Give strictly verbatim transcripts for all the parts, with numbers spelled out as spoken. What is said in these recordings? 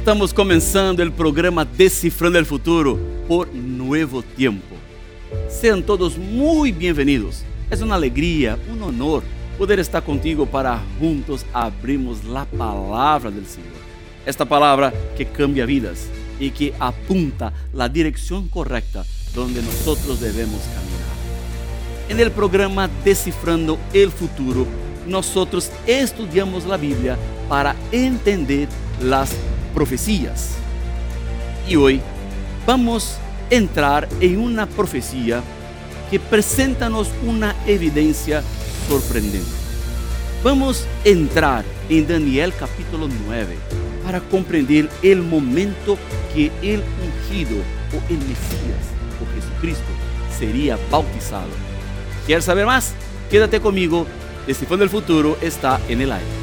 Estamos comenzando el programa Descifrando el Futuro por Nuevo Tiempo. Sean todos muy bienvenidos. Es una alegría, un honor poder estar contigo para juntos abrirmos la palabra del Señor. Esta palabra que cambia vidas y que apunta la dirección correcta donde nosotros debemos caminar. En el programa Descifrando el Futuro, nosotros estudiamos la Biblia para entender las profecías. Y hoy vamos a entrar en una profecía que presenta-nos una evidencia sorprendente. Vamos a entrar en Daniel capítulo nueve para comprender el momento que el ungido o el Mesías o Jesucristo sería bautizado. ¿Quieres saber más? Quédate conmigo. Descifrando el Futuro está en el aire.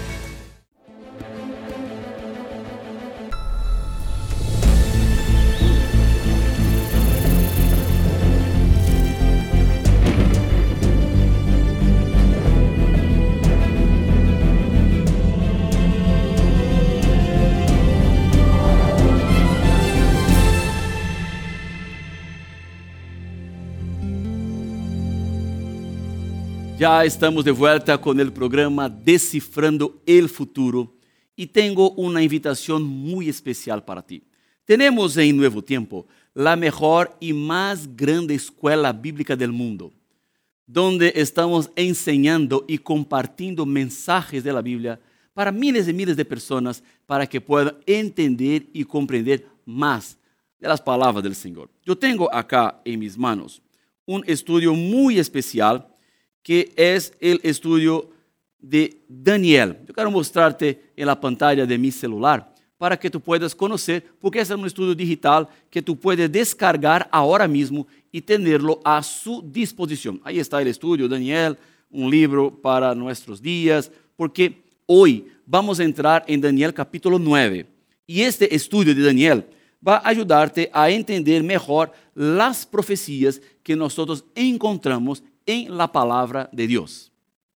Ya estamos de vuelta con el programa Descifrando el Futuro y tengo una invitación muy especial para ti. Tenemos en Nuevo Tiempo la mejor y más grande escuela bíblica del mundo, donde estamos enseñando y compartiendo mensajes de la Biblia para miles y miles de personas para que puedan entender y comprender más de las palabras del Señor. Yo tengo acá en mis manos un estudio muy especial que es el estudio de Daniel. Yo quiero mostrarte en la pantalla de mi celular para que tú puedas conocer, porque es un estudio digital que tú puedes descargar ahora mismo y tenerlo a su disposición. Ahí está el estudio, Daniel, un libro para nuestros días, porque hoy vamos a entrar en Daniel capítulo nueve. Y este estudio de Daniel va a ayudarte a entender mejor las profecías que nosotros encontramos en la palabra de Dios.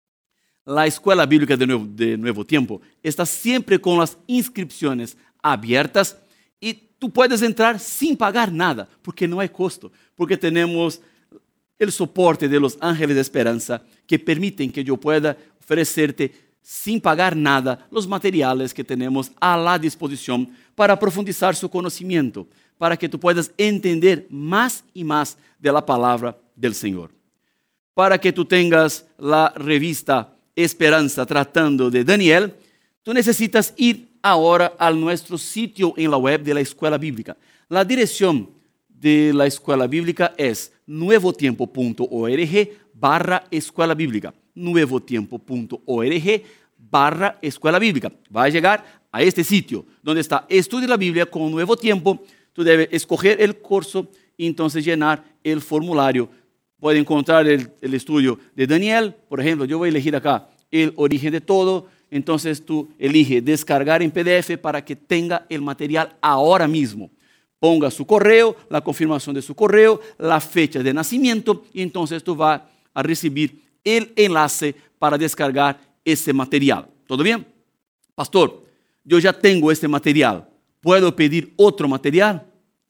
La Escuela Bíblica de Nuevo, de Nuevo Tiempo está siempre con las inscripciones abiertas y tú puedes entrar sin pagar nada, porque no hay costo, porque tenemos el soporte de los ángeles de esperanza que permiten que yo pueda ofrecerte sin pagar nada los materiales que tenemos a la disposición para profundizar su conocimiento, para que tú puedas entender más y más de la palabra del Señor. Para que tú tengas la revista Esperanza tratando de Daniel, tú necesitas ir ahora a nuestro sitio en la web de la Escuela Bíblica. La dirección de la Escuela Bíblica es nuevotiempo.org barra Escuela Bíblica. nuevotiempo.org barra Escuela Bíblica. Va a llegar a este sitio donde está Estudia la Biblia con Nuevo Tiempo. Tú debes escoger el curso y entonces llenar el formulario. Puede encontrar el, el estudio de Daniel, por ejemplo. Yo voy a elegir acá el origen de todo. Entonces tú eliges descargar en P D F para que tenga el material ahora mismo. Ponga su correo, la confirmación de su correo, la fecha de nacimiento y entonces tú vas a recibir el enlace para descargar ese material. ¿Todo bien? Pastor, yo ya tengo este material. ¿Puedo pedir otro material?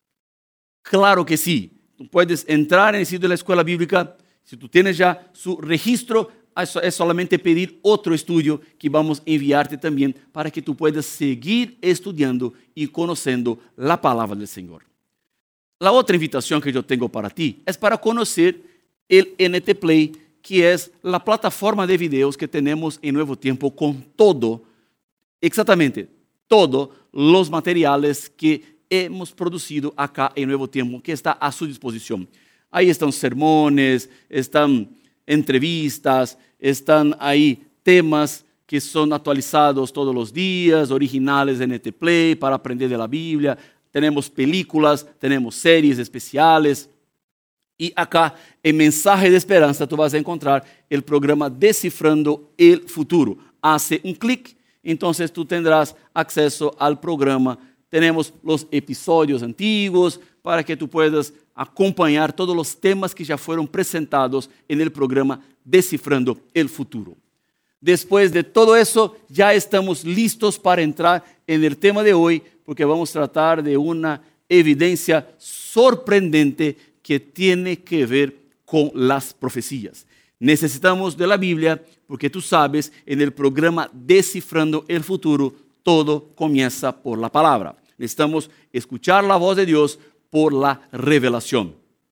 Claro que sí. Tú puedes entrar en el sitio de la Escuela Bíblica. Si tú tienes ya su registro, es solamente pedir otro estudio que vamos a enviarte también para que tú puedas seguir estudiando y conociendo la palabra del Señor. La otra invitación que yo tengo para ti es para conocer el N T Play, que es la plataforma de videos que tenemos en Nuevo Tiempo con todo, exactamente, todos los materiales que hemos producido acá en Nuevo Tiempo, que está a su disposición. Ahí están sermones, están entrevistas, están ahí temas que son actualizados todos los días, originales de N T Play para aprender de la Biblia. Tenemos películas, tenemos series especiales. Y acá, en Mensaje de Esperanza, tú vas a encontrar el programa Descifrando el Futuro. Hace un clic, entonces tú tendrás acceso al programa. Tenemos los episodios antiguos para que tú puedas acompañar todos los temas que ya fueron presentados en el programa Descifrando el Futuro. Después de todo eso, ya estamos listos para entrar en el tema de hoy, porque vamos a tratar de una evidencia sorprendente que tiene que ver con las profecías. Necesitamos de la Biblia porque tú sabes, en el programa Descifrando el Futuro, todo comienza por la palabra. Necesitamos escuchar la voz de Dios por la revelación.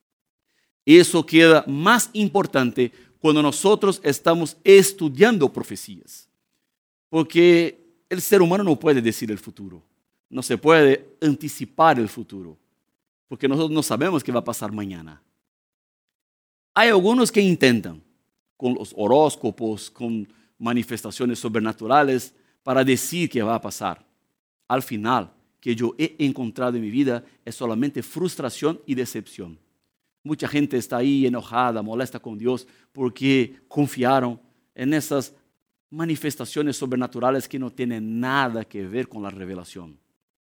Eso queda más importante cuando nosotros estamos estudiando profecías. Porque el ser humano no puede decir el futuro. No se puede anticipar el futuro. Porque nosotros no sabemos qué va a pasar mañana. Hay algunos que intentan, con los horóscopos, con manifestaciones sobrenaturales, para decir qué va a pasar. Al final, que yo he encontrado en mi vida es solamente frustración y decepción. Mucha gente está ahí enojada, molesta con Dios, porque confiaron en esas manifestaciones sobrenaturales que no tienen nada que ver con la revelación.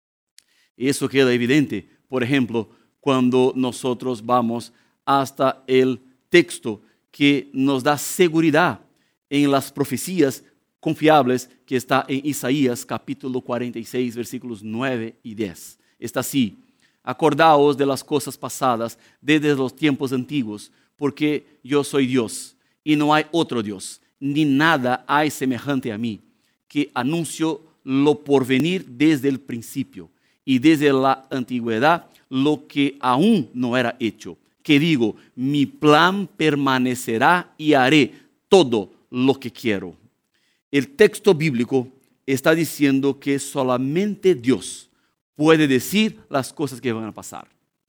Y eso queda evidente, por ejemplo, cuando nosotros vamos hasta el texto que nos da seguridad en las profecías confiables que está en Isaías capítulo cuarenta y seis, versículos nueve y diez. Está así: acordaos de las cosas pasadas desde los tiempos antiguos, porque yo soy Dios y no hay otro Dios, ni nada hay semejante a mí, que anuncio lo porvenir desde el principio y desde la antigüedad lo que aún no era hecho, que digo, mi plan permanecerá y haré todo lo que quiero. El texto bíblico está diciendo que solamente Dios puede decir las cosas que van a pasar.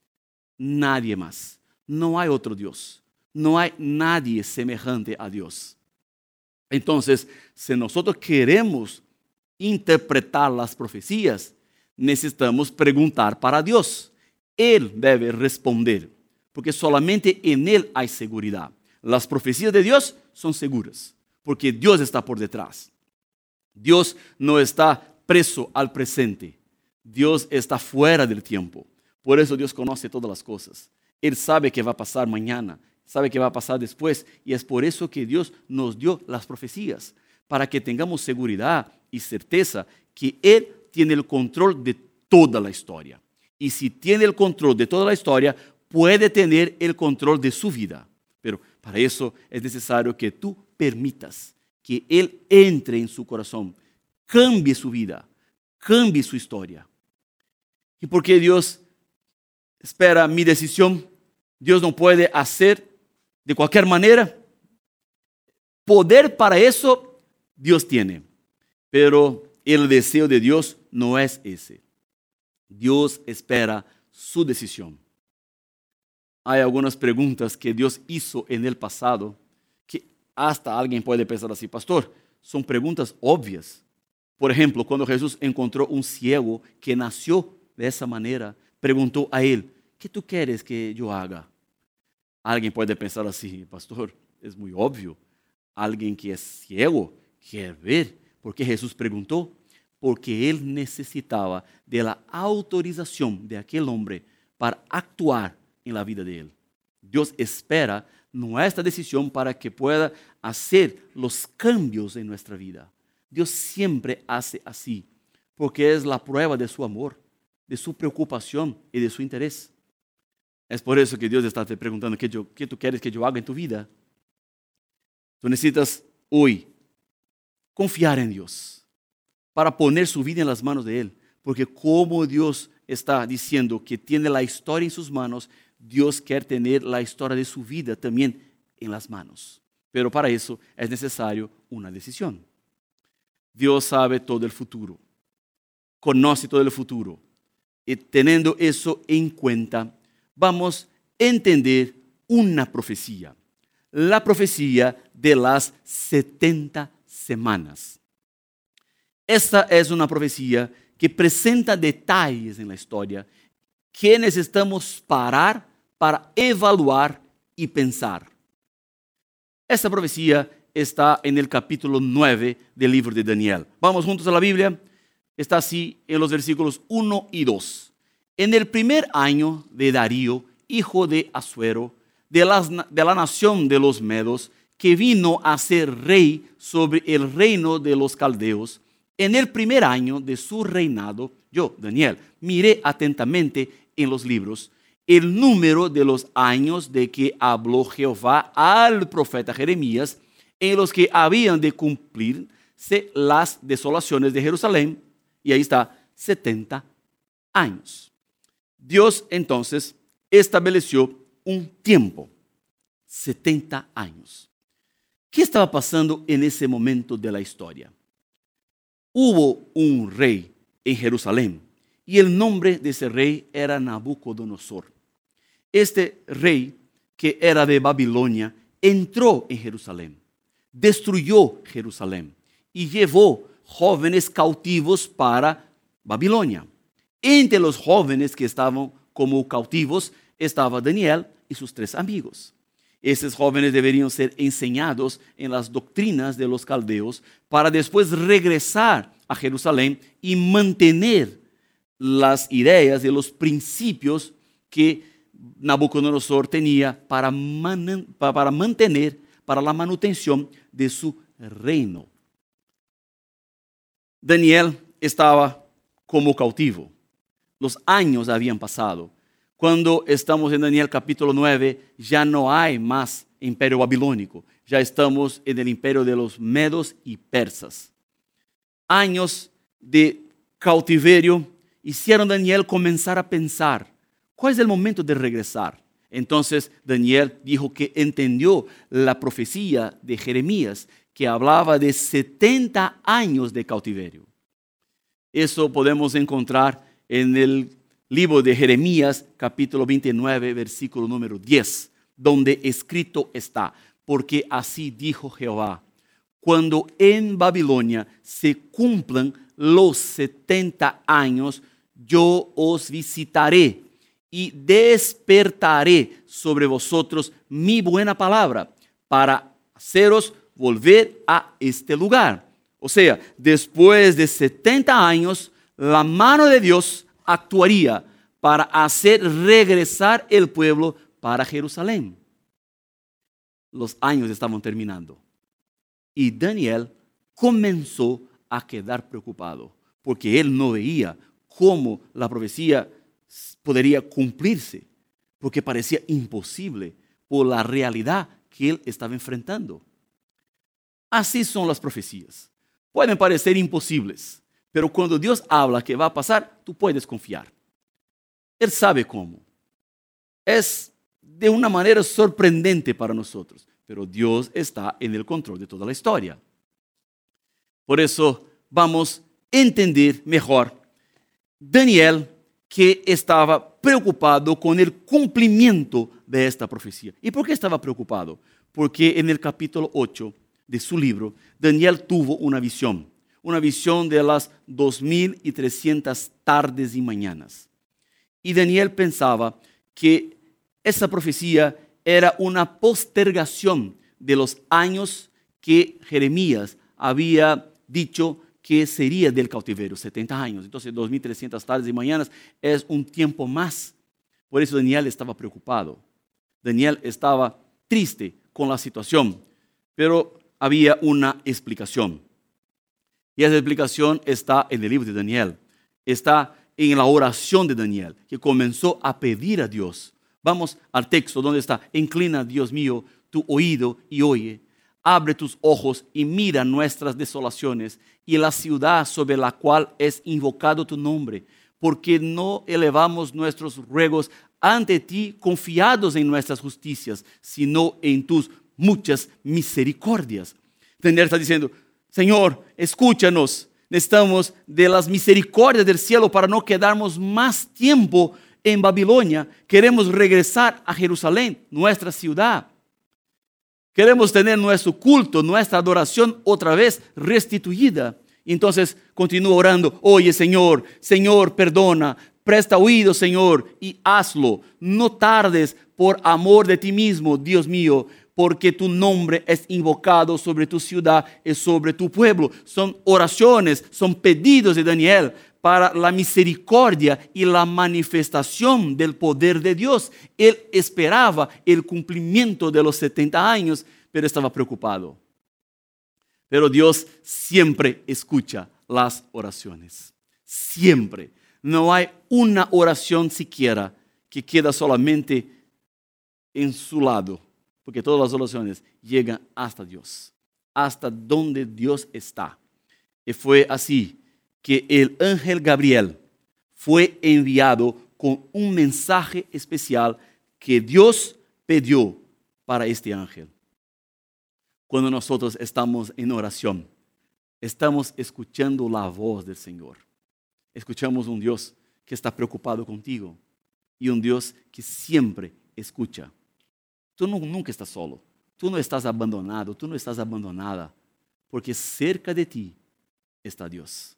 Nadie más. No hay otro Dios. No hay nadie semejante a Dios. Entonces, si nosotros queremos interpretar las profecías, necesitamos preguntar para Dios. Él debe responder, porque solamente en Él hay seguridad. Las profecías de Dios son seguras, porque Dios está por detrás. Dios no está preso al presente. Dios está fuera del tiempo. Por eso Dios conoce todas las cosas. Él sabe qué va a pasar mañana, sabe qué va a pasar después, y es por eso que Dios nos dio las profecías, para que tengamos seguridad y certeza que Él tiene el control de toda la historia. Y si tiene el control de toda la historia, puede tener el control de su vida. Pero para eso es necesario que tú permitas que Él entre en su corazón, cambie su vida, cambie su historia. ¿Y por qué Dios espera mi decisión? Dios no puede hacer de cualquier manera. Poder para eso Dios tiene, pero el deseo de Dios no es ese. Dios espera su decisión. Hay algunas preguntas que Dios hizo en el pasado que hasta alguien puede pensar así: pastor, son preguntas obvias. Por ejemplo, cuando Jesús encontró un ciego que nació de esa manera, preguntó a él: ¿qué tú quieres que yo haga? Alguien puede pensar así: pastor, es muy obvio. Alguien que es ciego quiere ver. ¿Por qué Jesús preguntó? Porque él necesitaba de la autorización de aquel hombre para actuar en la vida de él. Dios espera nuestra decisión para que pueda hacer los cambios en nuestra vida. Dios siempre hace así, porque es la prueba de su amor, de su preocupación y de su interés. Es por eso que Dios está te preguntando: ¿qué, yo, qué tú quieres que yo haga en tu vida? Tú necesitas hoy confiar en Dios para poner su vida en las manos de Él, porque como Dios está diciendo que tiene la historia en sus manos, Dios quiere tener la historia de su vida también en las manos. Pero para eso es necesario una decisión. Dios sabe todo el futuro, conoce todo el futuro, y teniendo eso en cuenta, vamos a entender una profecía, la profecía de las setenta semanas. Esta es una profecía que presenta detalles en la historia que necesitamos parar para evaluar y pensar. Esta profecía está en el capítulo nueve del libro de Daniel. Vamos juntos a la Biblia. Está así en los versículos uno y dos. En el primer año de Darío, hijo de Asuero, de la, de la nación de los Medos, que vino a ser rey sobre el reino de los caldeos, En el primer año de su reinado, yo, Daniel, miré atentamente en los libros el número de los años de que habló Jehová al profeta Jeremías, en los que habían de cumplirse las desolaciones de Jerusalén, y ahí está, setenta años. Dios entonces estableció un tiempo, setenta años. ¿Qué estaba pasando en ese momento de la historia? Hubo un rey en Jerusalén y el nombre de ese rey era Nabucodonosor. Este rey, que era de Babilonia, entró en Jerusalén, destruyó Jerusalén y llevó jóvenes cautivos para Babilonia. Entre los jóvenes que estaban como cautivos estaba Daniel y sus tres amigos. Esos jóvenes deberían ser enseñados en las doctrinas de los caldeos para después regresar a Jerusalén y mantener las ideas de los principios que Nabucodonosor tenía para, man, para mantener, para la manutención de su reino. Daniel estaba como cautivo. Los años habían pasado. Cuando estamos en Daniel capítulo nueve, ya no hay más imperio babilónico. Ya estamos en el imperio de los medos y persas. Años de cautiverio hicieron a Daniel comenzar a pensar, ¿cuál es el momento de regresar? Entonces Daniel dijo que entendió la profecía de Jeremías, que hablaba de setenta años de cautiverio. Eso podemos encontrar en el libro de Jeremías, capítulo veintinueve, versículo número diez, donde escrito está, porque así dijo Jehová, cuando en Babilonia se cumplan los setenta años, yo os visitaré y despertaré sobre vosotros mi buena palabra para haceros volver a este lugar. O sea, después de setenta años, la mano de Dios actuaría para hacer regresar el pueblo para Jerusalén. Los años estaban terminando y Daniel comenzó a quedar preocupado porque él no veía cómo la profecía podría cumplirse, porque parecía imposible por la realidad que él estaba enfrentando. Así son las profecías. Pueden parecer imposibles, pero cuando Dios habla que va a pasar, tú puedes confiar. Él sabe cómo. Es de una manera sorprendente para nosotros, pero Dios está en el control de toda la historia. Por eso vamos a entender mejor Daniel, que estaba preocupado con el cumplimiento de esta profecía. ¿Y por qué estaba preocupado? Porque en el capítulo ocho de su libro, Daniel tuvo una visión, una visión de las dos mil trescientas tardes y mañanas. Y Daniel pensaba que esa profecía era una postergación de los años que Jeremías había dicho que sería del cautiverio, setenta años. Entonces, dos mil trescientas tardes y mañanas es un tiempo más. Por eso Daniel estaba preocupado. Daniel estaba triste con la situación, pero había una explicación. Y esa explicación está en el libro de Daniel. Está en la oración de Daniel, que comenzó a pedir a Dios. Vamos al texto donde está: inclina, Dios mío, tu oído y oye. Abre tus ojos y mira nuestras desolaciones y la ciudad sobre la cual es invocado tu nombre, porque no elevamos nuestros ruegos ante ti confiados en nuestras justicias, sino en tus muchas misericordias. Daniel está diciendo: Señor, escúchanos, necesitamos de las misericordias del cielo para no quedarnos más tiempo en Babilonia. Queremos regresar a Jerusalén, nuestra ciudad. Queremos tener nuestro culto, nuestra adoración otra vez restituida. Entonces continúa orando: oye, Señor, Señor, perdona, presta oído, Señor, y hazlo. No tardes por amor de ti mismo, Dios mío, porque tu nombre es invocado sobre tu ciudad y sobre tu pueblo. Son oraciones, son pedidos de Daniel para la misericordia y la manifestación del poder de Dios. Él esperaba el cumplimiento de los setenta años, pero estaba preocupado. Pero Dios siempre escucha las oraciones. Siempre. No hay una oración siquiera que queda solamente en su lado, porque todas las oraciones llegan hasta Dios, hasta donde Dios está. Y fue así que el ángel Gabriel fue enviado con un mensaje especial que Dios pidió para este ángel. Cuando nosotros estamos en oración, estamos escuchando la voz del Señor. Escuchamos un Dios que está preocupado contigo y un Dios que siempre escucha. Tú no, nunca estás solo, tú no estás abandonado, tú no estás abandonada, porque cerca de ti está Dios.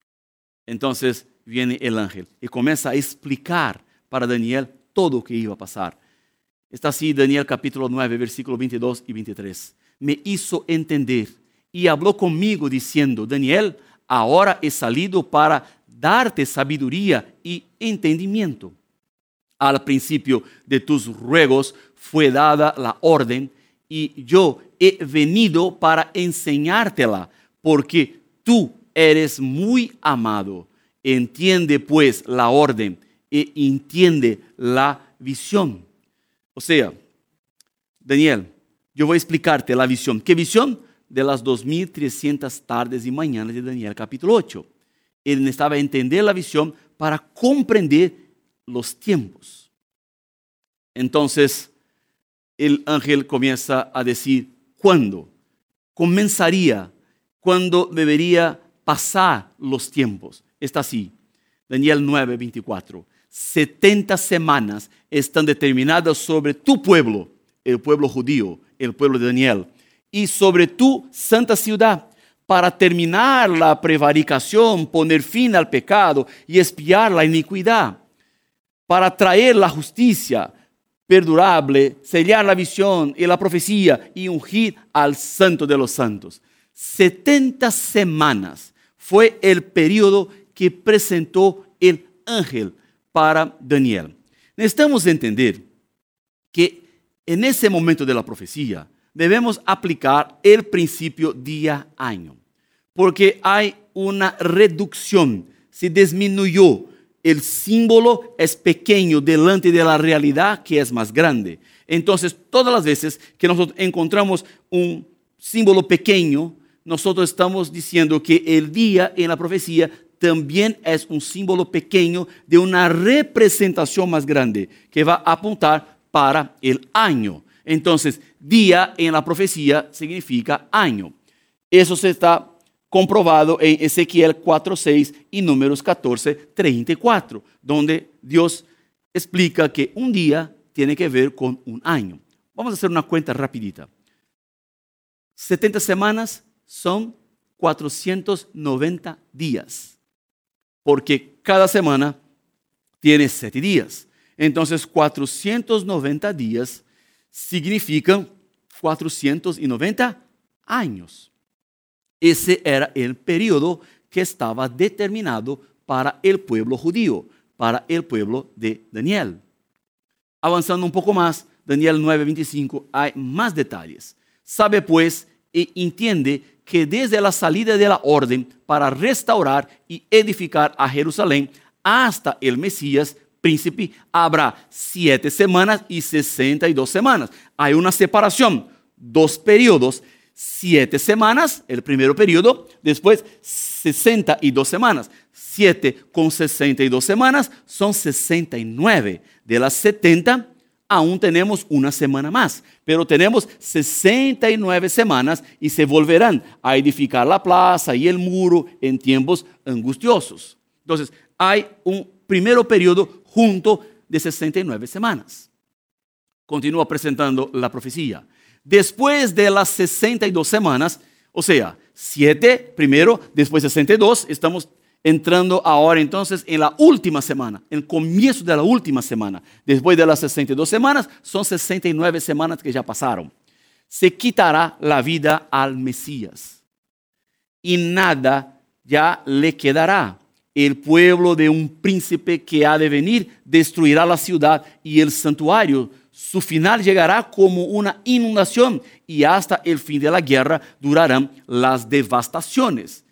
Entonces viene el ángel y comienza a explicar para Daniel todo lo que iba a pasar. Está así Daniel capítulo nueve, versículos veintidós y veintitrés. Me hizo entender y habló conmigo diciendo, Daniel, ahora he salido para darte sabiduría y entendimiento. Al principio de tus ruegos fue dada la orden y yo he venido para enseñártela, porque tú eres muy amado. Entiende pues la orden e entiende la visión. O sea, Daniel, yo voy a explicarte la visión. ¿Qué visión? De las dos mil trescientas tardes y mañanas de Daniel capítulo ocho. Él necesitaba entender la visión para comprender los tiempos. Entonces, el ángel comienza a decir cuándo comenzaría, cuándo debería pasar los tiempos. Está así, Daniel nueve, veinticuatro. setenta semanas están determinadas sobre tu pueblo, el pueblo judío, el pueblo de Daniel, y sobre tu santa ciudad, para terminar la prevaricación, poner fin al pecado y expiar la iniquidad, para traer la justicia perdurable, sellar la visión y la profecía y ungir al santo de los santos. setenta semanas fue el periodo que presentó el ángel para Daniel. Necesitamos entender que en ese momento de la profecía debemos aplicar el principio día-año, porque hay una reducción, se disminuyó. El símbolo es pequeño delante de la realidad que es más grande. Entonces, todas las veces que nosotros encontramos un símbolo pequeño, nosotros estamos diciendo que el día en la profecía también es un símbolo pequeño de una representación más grande que va a apuntar para el año. Entonces, día en la profecía significa año. Eso se está comprobado en Ezequiel cuatro seis y Números catorce treinta y cuatro, donde Dios explica que un día tiene que ver con un año. Vamos a hacer una cuenta rapidita. setenta semanas son cuatrocientos noventa días, porque cada semana tiene siete días. Entonces, cuatrocientos noventa días significan cuatrocientos noventa años. Ese era el periodo que estaba determinado para el pueblo judío, para el pueblo de Daniel. Avanzando un poco más, Daniel nueve veinticinco, hay más detalles. Sabe pues y entiende que desde la salida de la orden para restaurar y edificar a Jerusalén hasta el Mesías príncipe, habrá siete semanas y sesenta y dos semanas. Hay una separación, dos periodos, siete semanas, el primer periodo, después sesenta y dos semanas. Siete con sesenta y dos semanas son sesenta y nueve. De las setenta, aún tenemos una semana más, pero tenemos sesenta y nueve semanas y se volverán a edificar la plaza y el muro en tiempos angustiosos. Entonces, hay un primer periodo junto de sesenta y nueve semanas. Continúa presentando la profecía. Después de las sesenta y dos semanas, o sea, siete primero, después sesenta y dos, estamos entrando ahora entonces en la última semana, en el comienzo de la última semana. Después de las sesenta y dos semanas, son sesenta y nueve semanas que ya pasaron. Se quitará la vida al Mesías y nada ya le quedará. El pueblo de un príncipe que ha de venir destruirá la ciudad y el santuario. Su final llegará como una inundación y hasta el fin de la guerra durarán las devastaciones.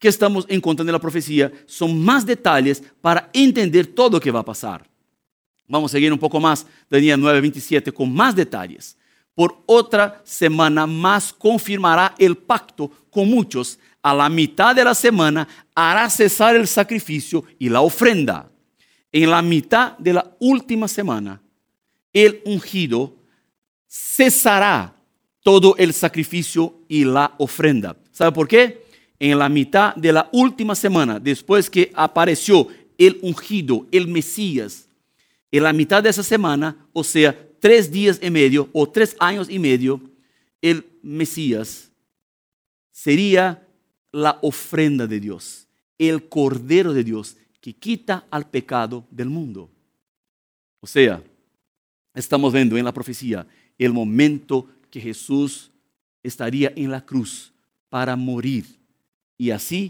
que estamos encontrando en la profecía son más detalles para entender todo lo que va a pasar. Vamos a seguir un poco más, Daniel nueve veintisiete, con más detalles. Por otra semana más confirmará el pacto con muchos. A la mitad de la semana hará cesar el sacrificio y la ofrenda. En la mitad de la última semana, el ungido cesará todo el sacrificio y la ofrenda. ¿Sabe por qué? En la mitad de la última semana, después que apareció el ungido, el Mesías, en la mitad de esa semana, o sea, tres días y medio o tres años y medio, el Mesías sería la ofrenda de Dios, el Cordero de Dios que quita al pecado del mundo. O sea, estamos viendo en la profecía el momento que Jesús estaría en la cruz para morir y así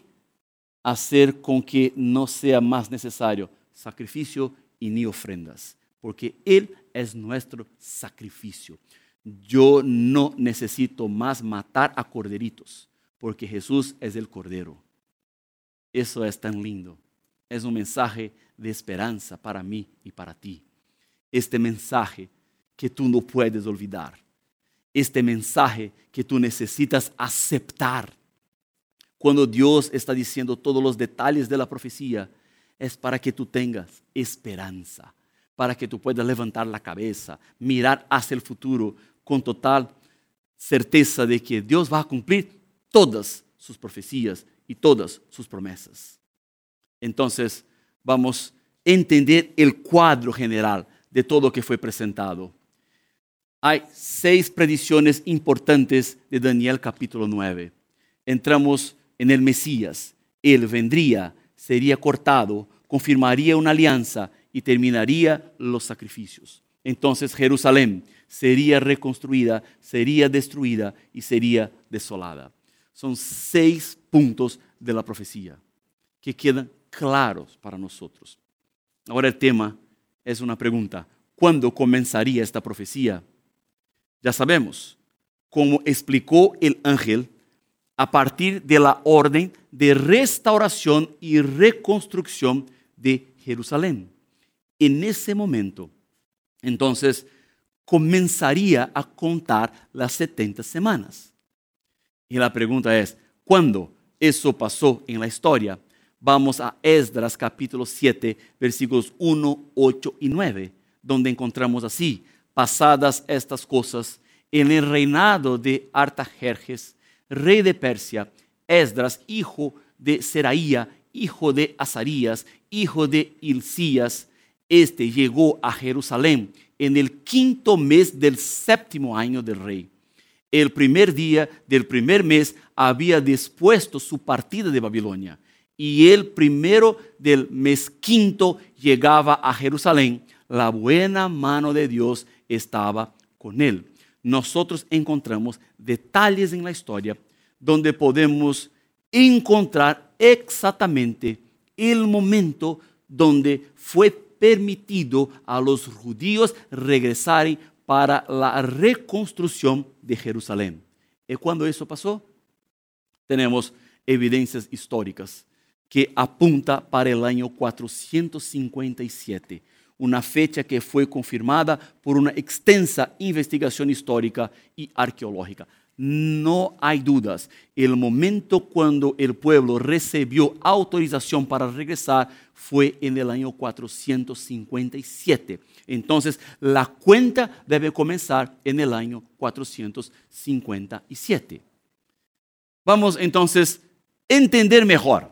hacer con que no sea más necesario sacrificio y ni ofrendas, porque Él es nuestro sacrificio. Yo no necesito más matar a corderitos, porque Jesús es el Cordero. Eso es tan lindo. Es un mensaje de esperanza para mí y para ti. Este mensaje que tú no puedes olvidar. Este mensaje que tú necesitas aceptar. Cuando Dios está diciendo todos los detalles de la profecía, es para que tú tengas esperanza, para que tú puedas levantar la cabeza, mirar hacia el futuro con total certeza de que Dios va a cumplir todas sus profecías y todas sus promesas. Entonces, vamos a entender el cuadro general de todo lo que fue presentado. Hay seis predicciones importantes de Daniel capítulo nueve. Entramos en el Mesías. Él vendría, sería cortado, confirmaría una alianza y terminaría los sacrificios. Entonces Jerusalén sería reconstruida, sería destruida y sería desolada. Son seis puntos de la profecía que quedan claros para nosotros. Ahora el tema es una pregunta. ¿Cuándo comenzaría esta profecía? Ya sabemos, como explicó el ángel, a partir de la orden de restauración y reconstrucción de Jerusalén. En ese momento, entonces, comenzaría a contar las setenta semanas. Y la pregunta es, ¿cuándo eso pasó en la historia? Vamos a Esdras capítulo siete, versículos uno, ocho y nueve, donde encontramos así: pasadas estas cosas, en el reinado de Artajerjes, rey de Persia, Esdras, hijo de Seraía, hijo de Azarías, hijo de Hilcías, este llegó a Jerusalén en el quinto mes del séptimo año del rey. El primer día del primer mes había dispuesto su partida de Babilonia, y el primero del mes quinto llegaba a Jerusalén. La buena mano de Dios estaba con él. Nosotros encontramos detalles en la historia donde podemos encontrar exactamente el momento donde fue permitido a los judíos regresar para la reconstrucción de Jerusalén. ¿Y cuándo eso pasó? Tenemos evidencias históricas que apunta para el año cuatrocientos cincuenta y siete, una fecha que fue confirmada por una extensa investigación histórica y arqueológica. No hay dudas, el momento cuando el pueblo recibió autorización para regresar fue en el año cuatrocientos cincuenta y siete. Entonces, la cuenta debe comenzar en el año cuatrocientos cincuenta y siete. Vamos entonces a entender mejor.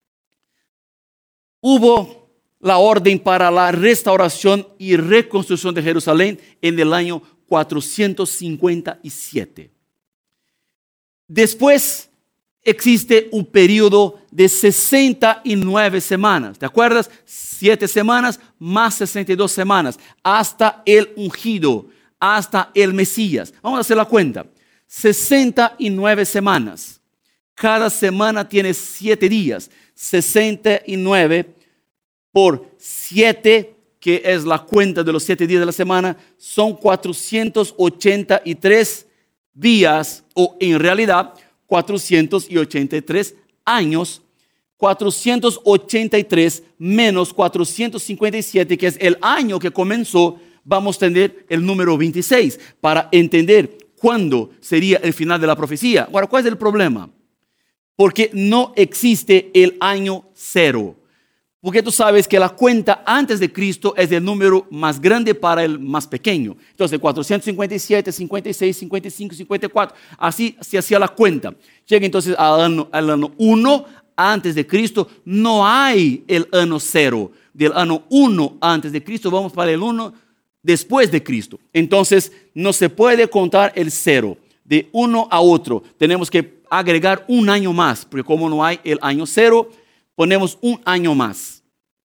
Hubo la orden para la restauración y reconstrucción de Jerusalén en el año cuatrocientos cincuenta y siete. Después existe un periodo de sesenta y nueve semanas. ¿Te acuerdas? Siete semanas más sesenta y dos semanas. Hasta el ungido, hasta el Mesías. Vamos a hacer la cuenta. sesenta y nueve semanas. Cada semana tiene siete días. sesenta y nueve por siete, que es la cuenta de los siete días de la semana, son cuatrocientos ochenta y tres días, o en realidad cuatrocientos ochenta y tres años cuatrocientos ochenta y tres menos cuatrocientos cincuenta y siete, que es el año que comenzó, vamos a tener el número veintiséis para entender cuándo sería el final de la profecía. Ahora, ¿cuál es el problema? Porque no existe el año cero. Porque tú sabes que la cuenta antes de Cristo es el número más grande para el más pequeño. Entonces, cuatrocientos cincuenta y siete, cincuenta y seis, cincuenta y cinco, cincuenta y cuatro, así se hacía la cuenta. Llega entonces al año, al año uno antes de Cristo, no hay el año cero. Del año uno antes de Cristo, vamos para el uno después de Cristo. Entonces, no se puede contar el cero. De uno a otro, tenemos que agregar un año más, porque como no hay el año cero, ponemos un año más.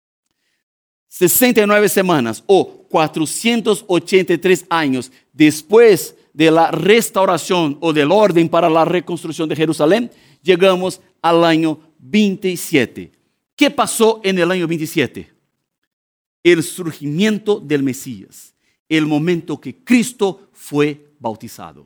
sesenta y nueve semanas o cuatrocientos ochenta y tres años después de la restauración o del orden para la reconstrucción de Jerusalén, llegamos al año veintisiete. ¿Qué pasó en el año veintisiete? El surgimiento del Mesías, el momento que Cristo fue bautizado.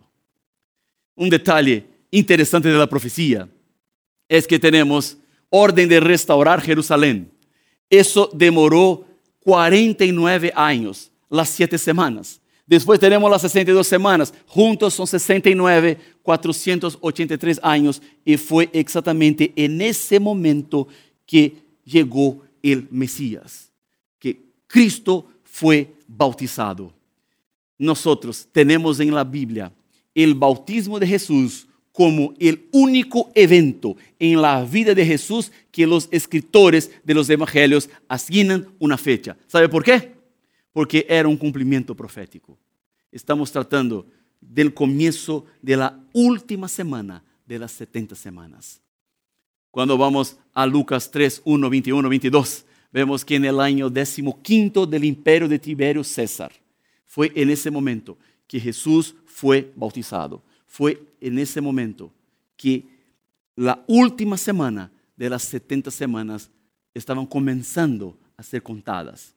Un detalle interesante de la profecía es que tenemos orden de restaurar Jerusalén. Eso demoró cuarenta y nueve años, las siete semanas. Después tenemos las sesenta y dos semanas. Juntos son sesenta y nueve, cuatrocientos ochenta y tres años. Y fue exactamente en ese momento que llegó el Mesías, que Cristo fue bautizado. Nosotros tenemos en la Biblia el bautismo de Jesús como el único evento en la vida de Jesús que los escritores de los evangelios asignan una fecha. ¿Sabe por qué? Porque era un cumplimiento profético. Estamos tratando del comienzo de la última semana de las setenta semanas. Cuando vamos a Lucas tres, uno, veintiuno, veintidós, vemos que en el año decimoquinto del imperio de Tiberio César, fue en ese momento que Jesús fue bautizado. Fue en ese momento que la última semana de las setenta semanas estaban comenzando a ser contadas.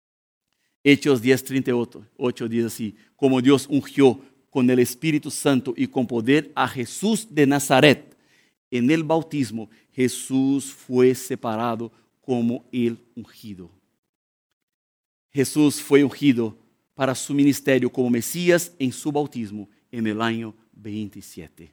Hechos diez, treinta y ocho dice así: como Dios ungió con el Espíritu Santo y con poder a Jesús de Nazaret, en el bautismo Jesús fue separado como el ungido. Jesús fue ungido para su ministerio como Mesías en su bautismo en el año veintisiete.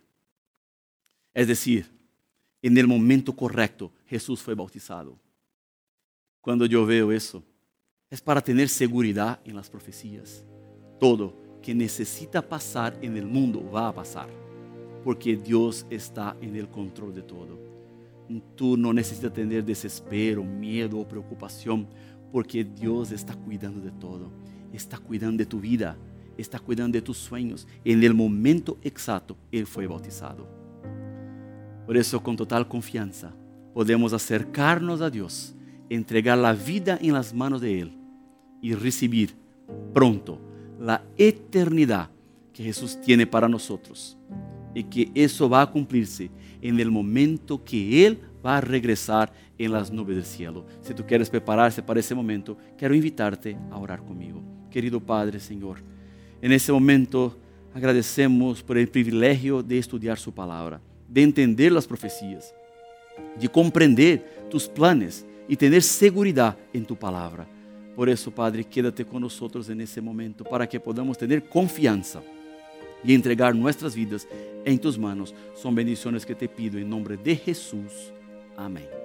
Es decir, en el momento correcto Jesús fue bautizado. Cuando yo veo eso, es para tener seguridad en las profecías. Todo que necesita pasar en el mundo va a pasar, porque Dios está en el control de todo. Tú no necesitas tener desespero, miedo o preocupación, porque Dios está cuidando de todo. Está cuidando de tu vida, está cuidando de tus sueños. En el momento exacto, Él fue bautizado. Por eso, con total confianza, podemos acercarnos a Dios, entregar la vida en las manos de Él y recibir pronto la eternidad que Jesús tiene para nosotros. Y que eso va a cumplirse en el momento que Él va a regresar en las nubes del cielo. Si tú quieres prepararse para ese momento, quiero invitarte a orar conmigo. Querido Padre, Señor, en ese momento agradecemos por el privilegio de estudiar su palabra, de entender las profecías, de comprender tus planes y tener seguridad en tu palabra. Por eso, Padre, quédate con nosotros en ese momento para que podamos tener confianza y entregar nuestras vidas en tus manos. Son bendiciones que te pido en nombre de Jesús. Amén.